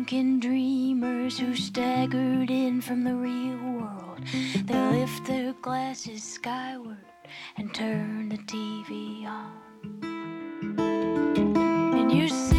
drunken dreamers who staggered in from the real world. They lift their glasses skyward and turn the TV on. And you